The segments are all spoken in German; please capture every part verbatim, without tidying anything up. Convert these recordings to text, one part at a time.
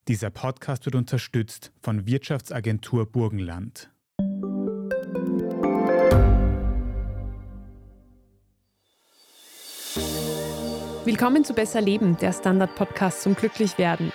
Dieser Podcast wird unterstützt von Wirtschaftsagentur Burgenland. Willkommen zu Besser Leben, der Standard-Podcast zum Glücklichwerden.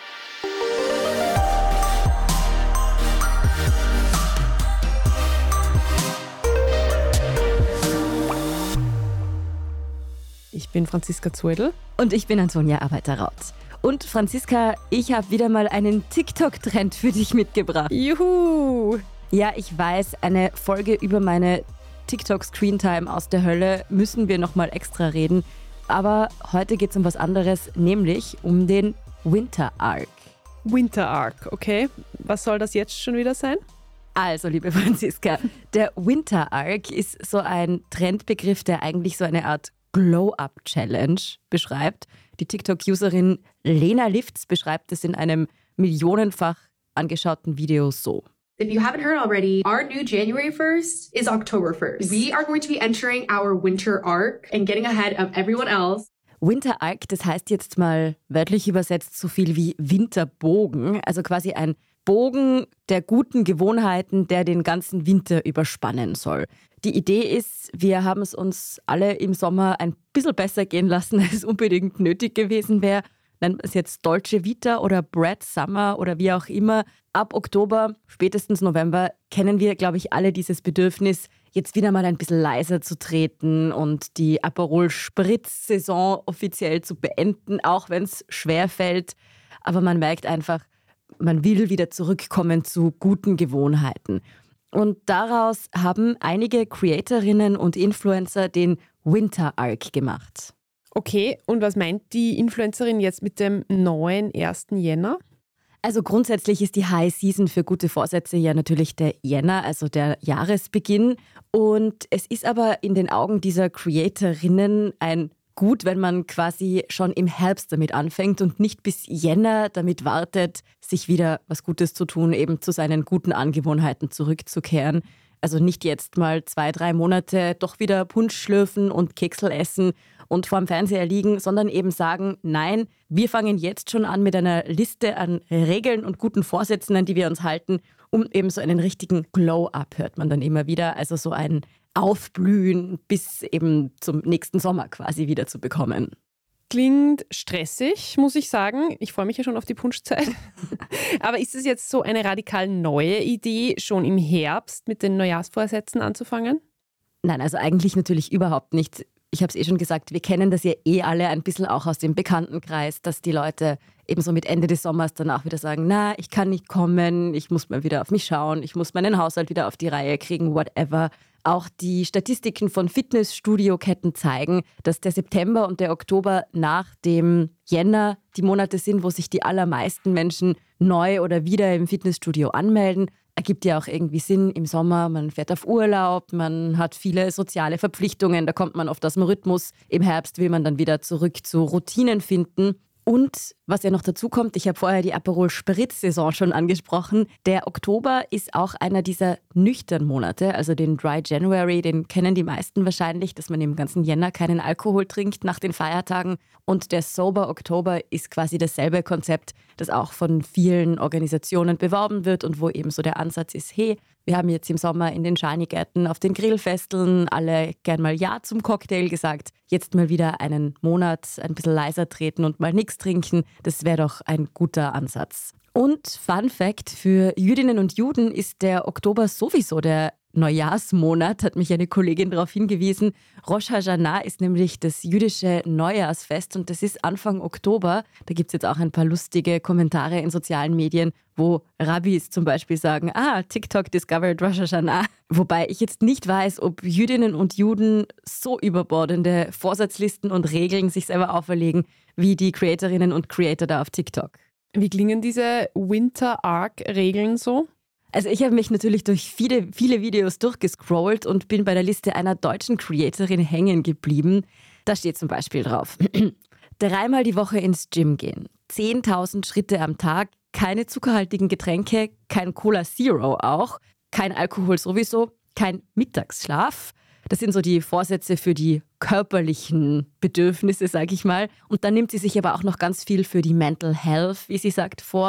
Ich bin Franziska Zoidl. Und ich bin Antonia Arbeiter-Raut. Und Franziska, ich habe wieder mal einen TikTok-Trend für dich mitgebracht. Juhu! Ja, ich weiß, eine Folge über meine TikTok-Screentime aus der Hölle müssen wir nochmal extra reden. Aber heute geht es um was anderes, nämlich um den Winter Arc. Winter Arc, okay. Was soll das jetzt schon wieder sein? Also, liebe Franziska, der Winter Arc ist so ein Trendbegriff, der eigentlich so eine Art Glow-Up-Challenge beschreibt. Die TikTok-Userin Lena Lifts beschreibt es in einem millionenfach angeschauten Video so. If you haven't heard already, our new January first is October first. We are going to be entering our winter arc and getting ahead of everyone else. Winter Arc, das heißt jetzt mal wörtlich übersetzt so viel wie Winterbogen, also quasi ein Bogen der guten Gewohnheiten, der den ganzen Winter überspannen soll. Die Idee ist, wir haben es uns alle im Sommer ein bisschen besser gehen lassen, als es unbedingt nötig gewesen wäre. Nennt man es jetzt Dolce Vita oder Bread Summer oder wie auch immer. Ab Oktober, spätestens November, kennen wir, glaube ich, alle dieses Bedürfnis, jetzt wieder mal ein bisschen leiser zu treten und die Aperol Spritz-Saison offiziell zu beenden, auch wenn es schwerfällt. Aber man merkt einfach, man will wieder zurückkommen zu guten Gewohnheiten. Und daraus haben einige Creatorinnen und Influencer den Winter Arc gemacht. Okay, und was meint die Influencerin jetzt mit dem neuen ersten Jänner? Also grundsätzlich ist die High Season für gute Vorsätze ja natürlich der Jänner, also der Jahresbeginn. Und es ist aber in den Augen dieser Creatorinnen ein Gut, wenn man quasi schon im Herbst damit anfängt und nicht bis Jänner damit wartet, sich wieder was Gutes zu tun, eben zu seinen guten Angewohnheiten zurückzukehren. Also nicht jetzt mal zwei, drei Monate doch wieder Punsch schlürfen und Keksel essen und vorm Fernseher liegen, sondern eben sagen, nein, wir fangen jetzt schon an mit einer Liste an Regeln und guten Vorsätzen, an die wir uns halten, um eben so einen richtigen Glow-Up, hört man dann immer wieder, also so ein Aufblühen bis eben zum nächsten Sommer quasi wieder zu bekommen. Klingt stressig, muss ich sagen. Ich freue mich ja schon auf die Punschzeit. Aber ist es jetzt so eine radikal neue Idee, schon im Herbst mit den Neujahrsvorsätzen anzufangen? Nein, also eigentlich natürlich überhaupt nicht. Ich habe es eh schon gesagt, wir kennen das ja eh alle ein bisschen auch aus dem Bekanntenkreis, dass die Leute eben so mit Ende des Sommers dann auch wieder sagen, na, ich kann nicht kommen, ich muss mal wieder auf mich schauen, ich muss meinen Haushalt wieder auf die Reihe kriegen, whatever. Auch die Statistiken von Fitnessstudio-Ketten zeigen, dass der September und der Oktober nach dem Jänner die Monate sind, wo sich die allermeisten Menschen neu oder wieder im Fitnessstudio anmelden. Ergibt ja auch irgendwie Sinn im Sommer, man fährt auf Urlaub, man hat viele soziale Verpflichtungen, da kommt man oft aus dem Rhythmus. Im Herbst will man dann wieder zurück zu Routinen finden. Und was ja noch dazu kommt, ich habe vorher die Aperol Spritz-Saison schon angesprochen, der Oktober ist auch einer dieser nüchternen Monate, also den Dry January, den kennen die meisten wahrscheinlich, dass man im ganzen Jänner keinen Alkohol trinkt nach den Feiertagen. Und der Sober Oktober ist quasi dasselbe Konzept, das auch von vielen Organisationen beworben wird und wo eben so der Ansatz ist, hey, wir haben jetzt im Sommer in den Schanigärten auf den Grillfesteln alle gern mal Ja zum Cocktail gesagt. Jetzt mal wieder einen Monat ein bisschen leiser treten und mal nichts trinken. Das wäre doch ein guter Ansatz. Und Fun Fact, für Jüdinnen und Juden ist der Oktober sowieso der Neujahrsmonat, hat mich eine Kollegin darauf hingewiesen. Rosh Hashanah ist nämlich das jüdische Neujahrsfest und das ist Anfang Oktober. Da gibt es jetzt auch ein paar lustige Kommentare in sozialen Medien, wo Rabbis zum Beispiel sagen, ah, TikTok discovered Rosh Hashanah. Wobei ich jetzt nicht weiß, ob Jüdinnen und Juden so überbordende Vorsatzlisten und Regeln sich selber auferlegen, wie die Creatorinnen und Creator da auf TikTok. Wie klingen diese Winter-Arc-Regeln so? Also ich habe mich natürlich durch viele, viele Videos durchgescrollt und bin bei der Liste einer deutschen Creatorin hängen geblieben. Da steht zum Beispiel drauf, dreimal die Woche ins Gym gehen, zehntausend Schritte am Tag, keine zuckerhaltigen Getränke, kein Cola Zero auch, kein Alkohol sowieso, kein Mittagsschlaf. Das sind so die Vorsätze für die körperlichen Bedürfnisse, sage ich mal. Und dann nimmt sie sich aber auch noch ganz viel für die Mental Health, wie sie sagt, vor.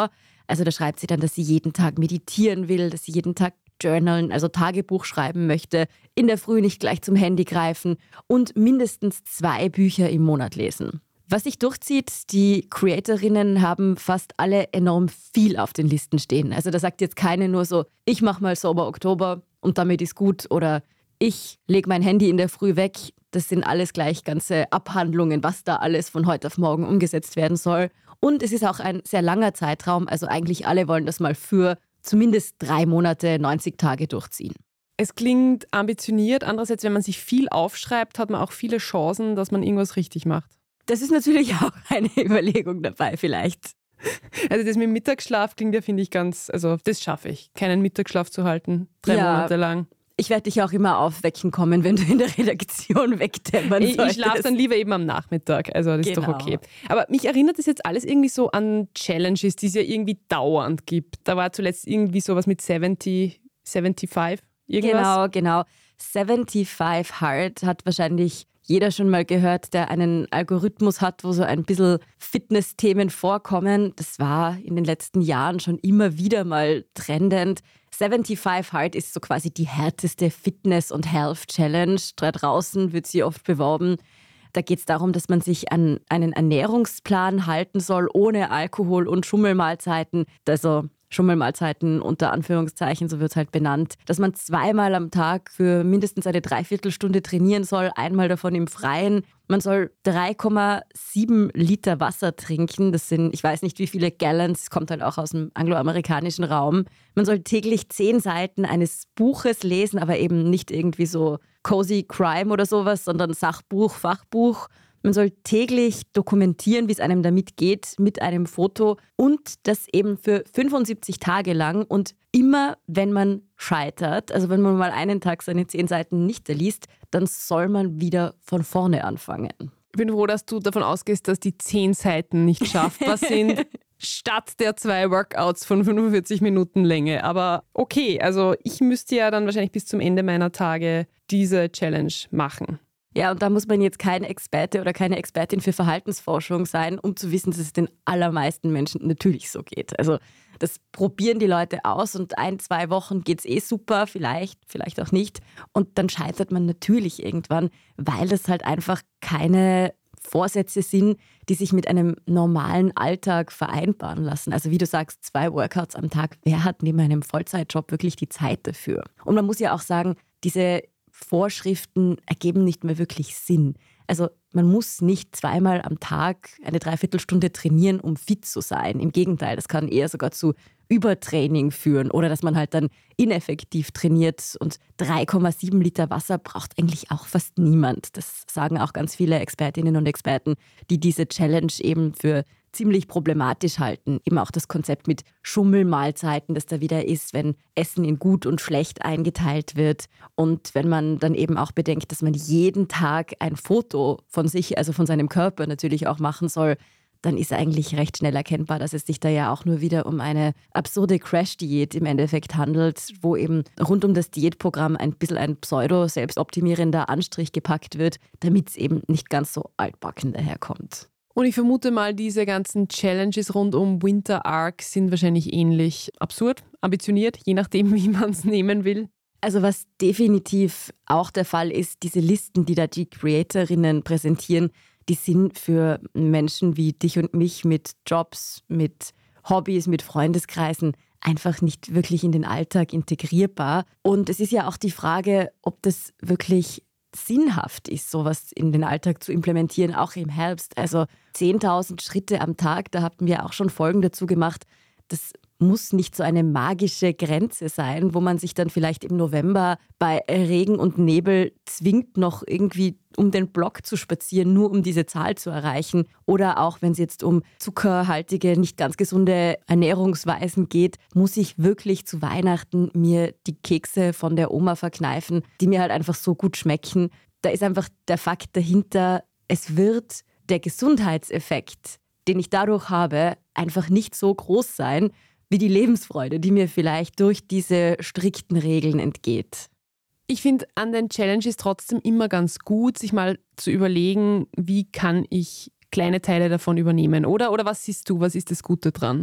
Also da schreibt sie dann, dass sie jeden Tag meditieren will, dass sie jeden Tag journalen, also Tagebuch schreiben möchte, in der Früh nicht gleich zum Handy greifen und mindestens zwei Bücher im Monat lesen. Was sich durchzieht, die Creatorinnen haben fast alle enorm viel auf den Listen stehen. Also da sagt jetzt keine nur so, ich mache mal Sober Oktober und damit ist gut oder ich lege mein Handy in der Früh weg. Das sind alles gleich ganze Abhandlungen, was da alles von heute auf morgen umgesetzt werden soll. Und es ist auch ein sehr langer Zeitraum, also eigentlich alle wollen das mal für zumindest drei Monate, neunzig Tage durchziehen. Es klingt ambitioniert. Andererseits, wenn man sich viel aufschreibt, hat man auch viele Chancen, dass man irgendwas richtig macht. Das ist natürlich auch eine Überlegung dabei vielleicht. Also das mit dem Mittagsschlaf klingt ja, finde ich, ganz, also das schaffe ich, keinen Mittagsschlaf zu halten, drei ja. Monate lang. Ich werde dich auch immer aufwecken kommen, wenn du in der Redaktion wegdämmern Ich, solltest. ich schlafe dann lieber eben am Nachmittag, also das Genau. ist doch okay. Aber mich erinnert das jetzt alles irgendwie so an Challenges, die es ja irgendwie dauernd gibt. Da war zuletzt irgendwie sowas mit siebzig, fünfundsiebzig, irgendwas. Genau, genau. fünfundsiebzig Hard hat wahrscheinlich jeder schon mal gehört, der einen Algorithmus hat, wo so ein bisschen Fitness-Themen vorkommen. Das war in den letzten Jahren schon immer wieder mal trendend. fünfundsiebzig Hard ist so quasi die härteste Fitness- und Health-Challenge. Da draußen wird sie oft beworben. Da geht es darum, dass man sich an einen Ernährungsplan halten soll, ohne Alkohol und Schummelmahlzeiten. Also Schummelmahlzeiten unter Anführungszeichen, so wird es halt benannt. Dass man zweimal am Tag für mindestens eine Dreiviertelstunde trainieren soll, einmal davon im Freien. Man soll drei Komma sieben Liter Wasser trinken. Das sind, ich weiß nicht wie viele Gallons, kommt halt auch aus dem angloamerikanischen Raum. Man soll täglich zehn Seiten eines Buches lesen, aber eben nicht irgendwie so Cozy Crime oder sowas, sondern Sachbuch, Fachbuch. Man soll täglich dokumentieren, wie es einem damit geht, mit einem Foto und das eben für fünfundsiebzig Tage lang. Und immer, wenn man scheitert, also wenn man mal einen Tag seine zehn Seiten nicht liest, dann soll man wieder von vorne anfangen. Ich bin froh, dass du davon ausgehst, dass die zehn Seiten nicht schafft. Was sind statt der zwei Workouts von fünfundvierzig Minuten Länge? Aber okay, also ich müsste ja dann wahrscheinlich bis zum Ende meiner Tage diese Challenge machen. Ja, und da muss man jetzt kein Experte oder keine Expertin für Verhaltensforschung sein, um zu wissen, dass es den allermeisten Menschen natürlich so geht. Also das probieren die Leute aus und ein, zwei Wochen geht es eh super, vielleicht, vielleicht auch nicht. Und dann scheitert man natürlich irgendwann, weil das halt einfach keine Vorsätze sind, die sich mit einem normalen Alltag vereinbaren lassen. Also wie du sagst, zwei Workouts am Tag, wer hat neben einem Vollzeitjob wirklich die Zeit dafür? Und man muss ja auch sagen, diese Vorschriften ergeben nicht mehr wirklich Sinn. Also man muss nicht zweimal am Tag eine Dreiviertelstunde trainieren, um fit zu sein. Im Gegenteil, das kann eher sogar zu Übertraining führen oder dass man halt dann ineffektiv trainiert. Und drei Komma sieben Liter Wasser braucht eigentlich auch fast niemand. Das sagen auch ganz viele Expertinnen und Experten, die diese Challenge eben für ziemlich problematisch halten. Eben auch das Konzept mit Schummelmahlzeiten, das da wieder ist, wenn Essen in gut und schlecht eingeteilt wird. Und wenn man dann eben auch bedenkt, dass man jeden Tag ein Foto von sich, also von seinem Körper natürlich auch machen soll, dann ist eigentlich recht schnell erkennbar, dass es sich da ja auch nur wieder um eine absurde Crash-Diät im Endeffekt handelt, wo eben rund um das Diätprogramm ein bisschen ein pseudo-selbstoptimierender Anstrich gepackt wird, damit es eben nicht ganz so altbacken daherkommt. Und ich vermute mal, diese ganzen Challenges rund um Winter Arc sind wahrscheinlich ähnlich absurd, ambitioniert, je nachdem, wie man es nehmen will. Also was definitiv auch der Fall ist, diese Listen, die da die Creatorinnen präsentieren, die sind für Menschen wie dich und mich mit Jobs, mit Hobbys, mit Freundeskreisen einfach nicht wirklich in den Alltag integrierbar. Und es ist ja auch die Frage, ob das wirklich sinnhaft ist, sowas in den Alltag zu implementieren, auch im Herbst. Also zehntausend Schritte am Tag, da hatten wir auch schon Folgen dazu gemacht. Das muss nicht so eine magische Grenze sein, wo man sich dann vielleicht im November bei Regen und Nebel zwingt, noch irgendwie um den Block zu spazieren, nur um diese Zahl zu erreichen. Oder auch wenn es jetzt um zuckerhaltige, nicht ganz gesunde Ernährungsweisen geht, muss ich wirklich zu Weihnachten mir die Kekse von der Oma verkneifen, die mir halt einfach so gut schmecken. Da ist einfach der Fakt dahinter, es wird der Gesundheitseffekt, den ich dadurch habe, einfach nicht so groß sein, wie die Lebensfreude, die mir vielleicht durch diese strikten Regeln entgeht. Ich finde an den Challenges trotzdem immer ganz gut, sich mal zu überlegen, wie kann ich kleine Teile davon übernehmen, oder? Oder was siehst du, was ist das Gute dran?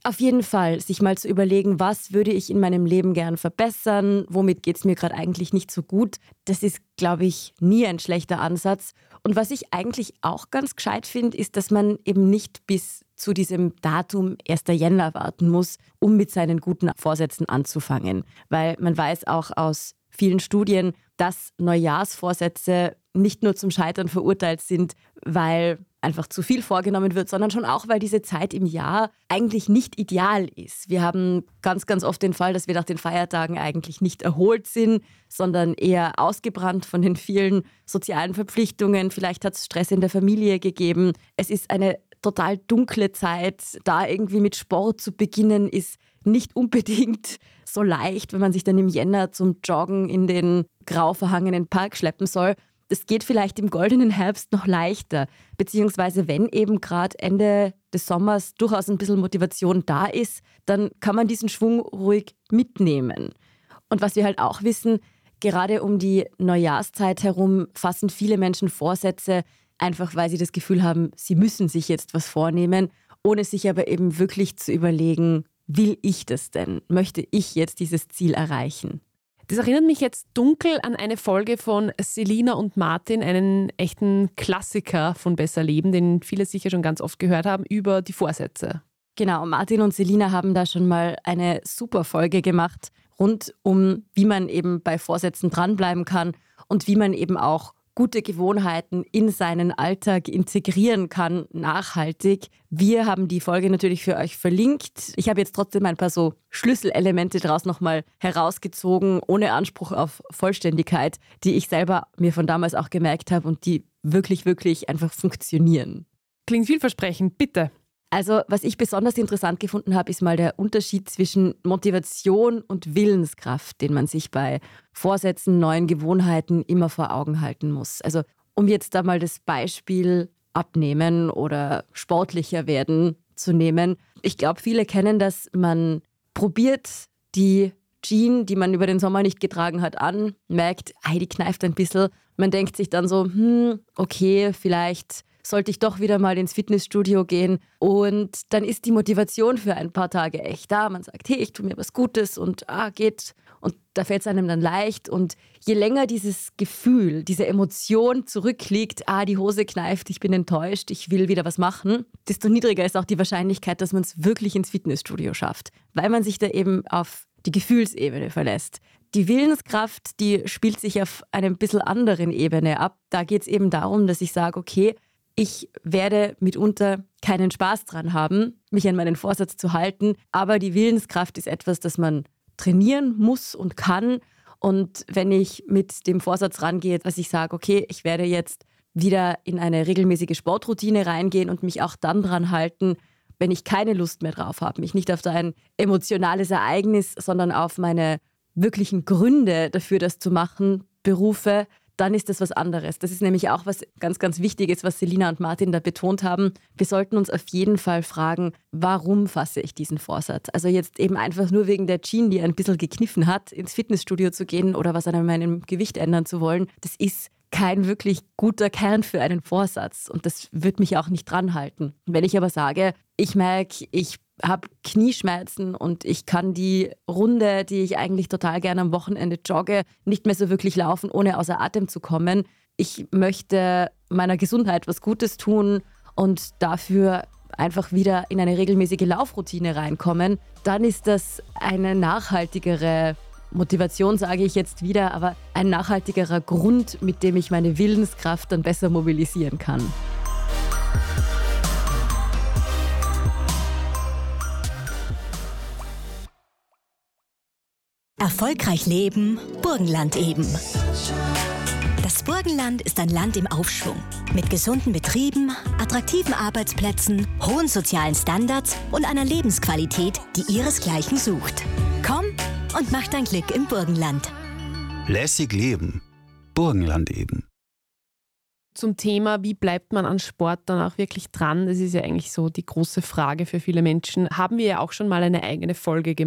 Auf jeden Fall, sich mal zu überlegen, was würde ich in meinem Leben gern verbessern, womit geht es mir gerade eigentlich nicht so gut. Das ist, glaube ich, nie ein schlechter Ansatz. Und was ich eigentlich auch ganz gescheit finde, ist, dass man eben nicht bis zu diesem Datum ersten Jänner warten muss, um mit seinen guten Vorsätzen anzufangen. Weil man weiß auch aus vielen Studien, dass Neujahrsvorsätze nicht nur zum Scheitern verurteilt sind, weil einfach zu viel vorgenommen wird, sondern schon auch, weil diese Zeit im Jahr eigentlich nicht ideal ist. Wir haben ganz, ganz oft den Fall, dass wir nach den Feiertagen eigentlich nicht erholt sind, sondern eher ausgebrannt von den vielen sozialen Verpflichtungen. Vielleicht hat es Stress in der Familie gegeben. Es ist eine total dunkle Zeit. Da irgendwie mit Sport zu beginnen, ist nicht unbedingt so leicht, wenn man sich dann im Jänner zum Joggen in den grau verhangenen Park schleppen soll. Es geht vielleicht im goldenen Herbst noch leichter, beziehungsweise wenn eben gerade Ende des Sommers durchaus ein bisschen Motivation da ist, dann kann man diesen Schwung ruhig mitnehmen. Und was wir halt auch wissen, gerade um die Neujahrszeit herum fassen viele Menschen Vorsätze, einfach weil sie das Gefühl haben, sie müssen sich jetzt was vornehmen, ohne sich aber eben wirklich zu überlegen, will ich das denn? Möchte ich jetzt dieses Ziel erreichen? Das erinnert mich jetzt dunkel an eine Folge von Selina und Martin, einen echten Klassiker von Besser Leben, den viele sicher schon ganz oft gehört haben, über die Vorsätze. Genau, Martin und Selina haben da schon mal eine super Folge gemacht, rund um, wie man eben bei Vorsätzen dranbleiben kann und wie man eben auch gute Gewohnheiten in seinen Alltag integrieren kann, nachhaltig. Wir haben die Folge natürlich für euch verlinkt. Ich habe jetzt trotzdem ein paar so Schlüsselelemente daraus nochmal herausgezogen, ohne Anspruch auf Vollständigkeit, die ich selber mir von damals auch gemerkt habe und die wirklich, wirklich einfach funktionieren. Klingt vielversprechend, bitte. Also was ich besonders interessant gefunden habe, ist mal der Unterschied zwischen Motivation und Willenskraft, den man sich bei Vorsätzen, neuen Gewohnheiten immer vor Augen halten muss. Also um jetzt da mal das Beispiel Abnehmen oder sportlicher werden zu nehmen. Ich glaube, viele kennen das, man probiert die Jeans, die man über den Sommer nicht getragen hat, an, merkt, ei, die kneift ein bisschen. Man denkt sich dann so, hm, okay, vielleicht sollte ich doch wieder mal ins Fitnessstudio gehen. Und dann ist die Motivation für ein paar Tage echt da. Man sagt, hey, ich tue mir was Gutes und ah, geht. Und da fällt es einem dann leicht. Und je länger dieses Gefühl, diese Emotion zurückliegt, ah, die Hose kneift, ich bin enttäuscht, ich will wieder was machen, desto niedriger ist auch die Wahrscheinlichkeit, dass man es wirklich ins Fitnessstudio schafft. Weil man sich da eben auf die Gefühlsebene verlässt. Die Willenskraft, die spielt sich auf einer bisschen anderen Ebene ab. Da geht es eben darum, dass ich sage, okay, ich werde mitunter keinen Spaß dran haben, mich an meinen Vorsatz zu halten, aber die Willenskraft ist etwas, das man trainieren muss und kann. Und wenn ich mit dem Vorsatz rangehe, dass ich sage, okay, ich werde jetzt wieder in eine regelmäßige Sportroutine reingehen und mich auch dann dran halten, wenn ich keine Lust mehr drauf habe, mich nicht auf ein emotionales Ereignis, sondern auf meine wirklichen Gründe dafür, das zu machen, berufe, dann ist das was anderes. Das ist nämlich auch was ganz, ganz Wichtiges, was Selina und Martin da betont haben. Wir sollten uns auf jeden Fall fragen, warum fasse ich diesen Vorsatz? Also jetzt eben einfach nur wegen der Jeans, die ein bisschen gekniffen hat, ins Fitnessstudio zu gehen oder was an meinem Gewicht ändern zu wollen. Das ist kein wirklich guter Kern für einen Vorsatz und das wird mich auch nicht dran halten. Wenn ich aber sage, ich merke, ich habe Knieschmerzen und ich kann die Runde, die ich eigentlich total gerne am Wochenende jogge, nicht mehr so wirklich laufen, ohne außer Atem zu kommen. Ich möchte meiner Gesundheit was Gutes tun und dafür einfach wieder in eine regelmäßige Laufroutine reinkommen. Dann ist das eine nachhaltigere Motivation, sage ich jetzt wieder, aber ein nachhaltigerer Grund, mit dem ich meine Willenskraft dann besser mobilisieren kann. Erfolgreich leben, Burgenland eben. Das Burgenland ist ein Land im Aufschwung. Mit gesunden Betrieben, attraktiven Arbeitsplätzen, hohen sozialen Standards und einer Lebensqualität, die ihresgleichen sucht. Komm und mach dein Glück im Burgenland. Lässig leben, Burgenland eben. Zum Thema, wie bleibt man an Sport dann auch wirklich dran? Das ist ja eigentlich so die große Frage für viele Menschen. Haben wir ja auch schon mal eine eigene Folge gemacht.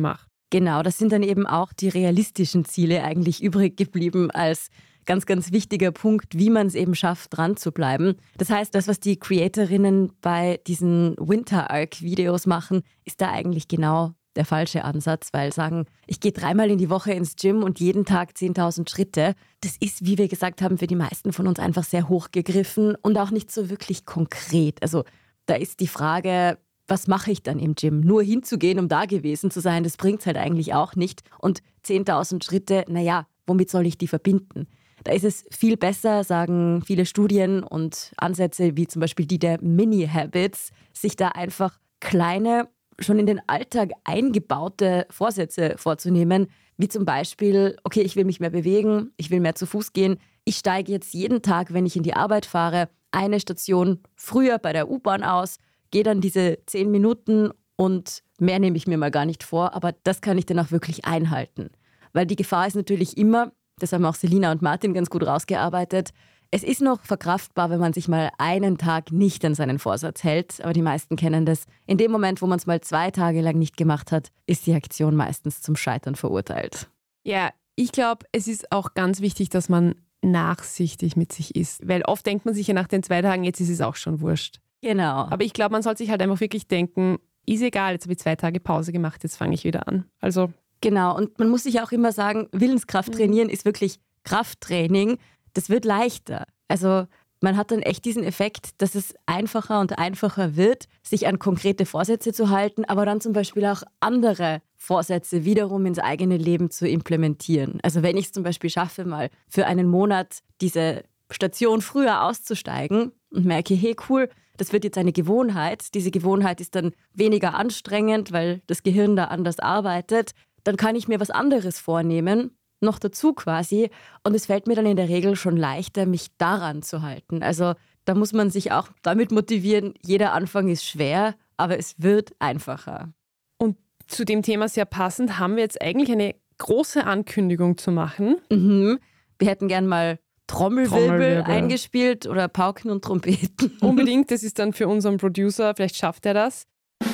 Genau, das sind dann eben auch die realistischen Ziele eigentlich übrig geblieben als ganz, ganz wichtiger Punkt, wie man es eben schafft, dran zu bleiben. Das heißt, das, was die Creatorinnen bei diesen Winter-Arc-Videos machen, ist da eigentlich genau der falsche Ansatz, weil sagen, ich gehe dreimal in die Woche ins Gym und jeden Tag zehntausend Schritte, das ist, wie wir gesagt haben, für die meisten von uns einfach sehr hoch gegriffen und auch nicht so wirklich konkret. Also da ist die Frage, was mache ich dann im Gym? Nur hinzugehen, um da gewesen zu sein, das bringt es halt eigentlich auch nicht. Und zehntausend Schritte, naja, womit soll ich die verbinden? Da ist es viel besser, sagen viele Studien und Ansätze wie zum Beispiel die der Mini-Habits, sich da einfach kleine, schon in den Alltag eingebaute Vorsätze vorzunehmen, wie zum Beispiel, okay, ich will mich mehr bewegen, ich will mehr zu Fuß gehen, ich steige jetzt jeden Tag, wenn ich in die Arbeit fahre, eine Station früher bei der U-Bahn aus, gehe dann diese zehn Minuten und mehr nehme ich mir mal gar nicht vor, aber das kann ich dann auch wirklich einhalten. Weil die Gefahr ist natürlich immer, das haben auch Selina und Martin ganz gut rausgearbeitet, es ist noch verkraftbar, wenn man sich mal einen Tag nicht an seinen Vorsatz hält, aber die meisten kennen das. In dem Moment, wo man es mal zwei Tage lang nicht gemacht hat, ist die Aktion meistens zum Scheitern verurteilt. Ja, ich glaube, es ist auch ganz wichtig, dass man nachsichtig mit sich ist, weil oft denkt man sich ja nach den zwei Tagen, jetzt ist es auch schon wurscht. Genau. Aber ich glaube, man sollte sich halt einfach wirklich denken, ist egal, jetzt habe ich zwei Tage Pause gemacht, jetzt fange ich wieder an. Also genau, und man muss sich auch immer sagen, Willenskraft trainieren ist wirklich Krafttraining. Das wird leichter. Also man hat dann echt diesen Effekt, dass es einfacher und einfacher wird, sich an konkrete Vorsätze zu halten, aber dann zum Beispiel auch andere Vorsätze wiederum ins eigene Leben zu implementieren. Also wenn ich es zum Beispiel schaffe, mal für einen Monat diese Station früher auszusteigen und merke, hey cool, das wird jetzt eine Gewohnheit. Diese Gewohnheit ist dann weniger anstrengend, weil das Gehirn da anders arbeitet. Dann kann ich mir was anderes vornehmen, noch dazu quasi. Und es fällt mir dann in der Regel schon leichter, mich daran zu halten. Also da muss man sich auch damit motivieren, jeder Anfang ist schwer, aber es wird einfacher. Und zu dem Thema sehr passend haben wir jetzt eigentlich eine große Ankündigung zu machen. Mhm. Wir hätten gern mal Trommelwirbel, Trommelwirbel eingespielt oder Pauken und Trompeten. Unbedingt, das ist dann für unseren Producer, vielleicht schafft er das.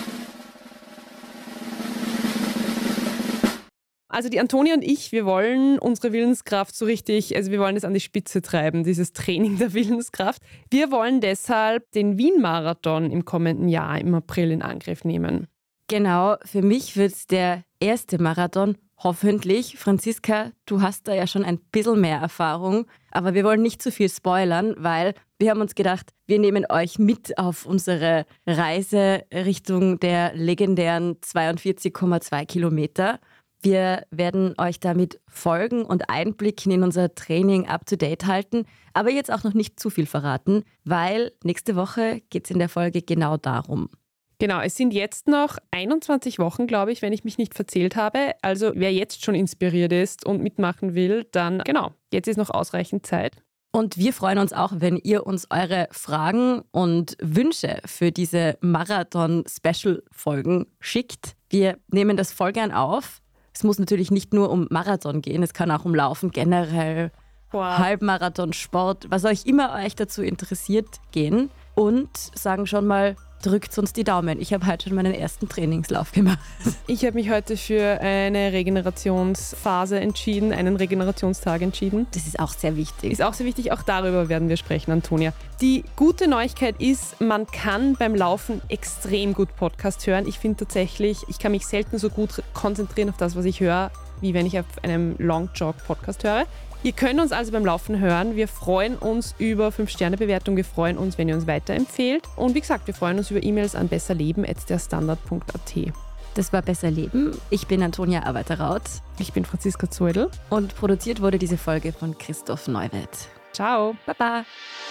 Also die Antonia und ich, wir wollen unsere Willenskraft so richtig, also wir wollen es an die Spitze treiben, dieses Training der Willenskraft. Wir wollen deshalb den Wien-Marathon im kommenden Jahr im April in Angriff nehmen. Genau, für mich wird es der erste Marathon, hoffentlich. Franziska, du hast da ja schon ein bisschen mehr Erfahrung, aber wir wollen nicht zu viel spoilern, weil wir haben uns gedacht, wir nehmen euch mit auf unsere Reise Richtung der legendären zweiundvierzig Komma zwei Kilometer. Wir werden euch damit folgen und Einblicken in unser Training up-to-date halten, aber jetzt auch noch nicht zu viel verraten, weil nächste Woche geht es in der Folge genau darum. Genau, es sind jetzt noch einundzwanzig Wochen, glaube ich, wenn ich mich nicht verzählt habe. Also wer jetzt schon inspiriert ist und mitmachen will, dann genau, jetzt ist noch ausreichend Zeit. Und wir freuen uns auch, wenn ihr uns eure Fragen und Wünsche für diese Marathon-Special-Folgen schickt. Wir nehmen das voll gern auf. Es muss natürlich nicht nur um Marathon gehen, es kann auch um Laufen generell, wow. Halbmarathon, Sport, was euch immer euch dazu interessiert, gehen. Und sagen schon mal, drückt uns die Daumen. Ich habe heute schon meinen ersten Trainingslauf gemacht. Ich habe mich heute für eine Regenerationsphase entschieden, einen Regenerationstag entschieden. Das ist auch sehr wichtig. Ist auch sehr wichtig, auch darüber werden wir sprechen, Antonia. Die gute Neuigkeit ist, man kann beim Laufen extrem gut Podcast hören. Ich finde tatsächlich, ich kann mich selten so gut konzentrieren auf das, was ich höre, wie wenn ich auf einem Long Jog Podcast höre. Ihr könnt uns also beim Laufen hören. Wir freuen uns über fünf Sterne Bewertung. Wir freuen uns, wenn ihr uns weiterempfehlt. Und wie gesagt, wir freuen uns über E-Mails an besserleben at derstandard punkt a t. Das war Besser Leben. Ich bin Antonia Arbeiter-Raut. Ich bin Franziska Zoidl. Und produziert wurde diese Folge von Christoph Neuwirth. Ciao. Baba.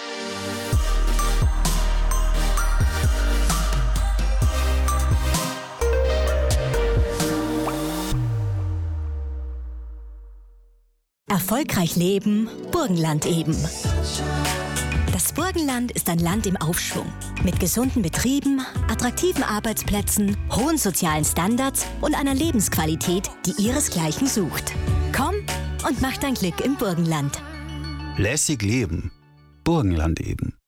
Erfolgreich leben, Burgenland eben. Das Burgenland ist ein Land im Aufschwung. Mit gesunden Betrieben, attraktiven Arbeitsplätzen, hohen sozialen Standards und einer Lebensqualität, die ihresgleichen sucht. Komm und mach dein Glück im Burgenland. Lässig leben, Burgenland eben.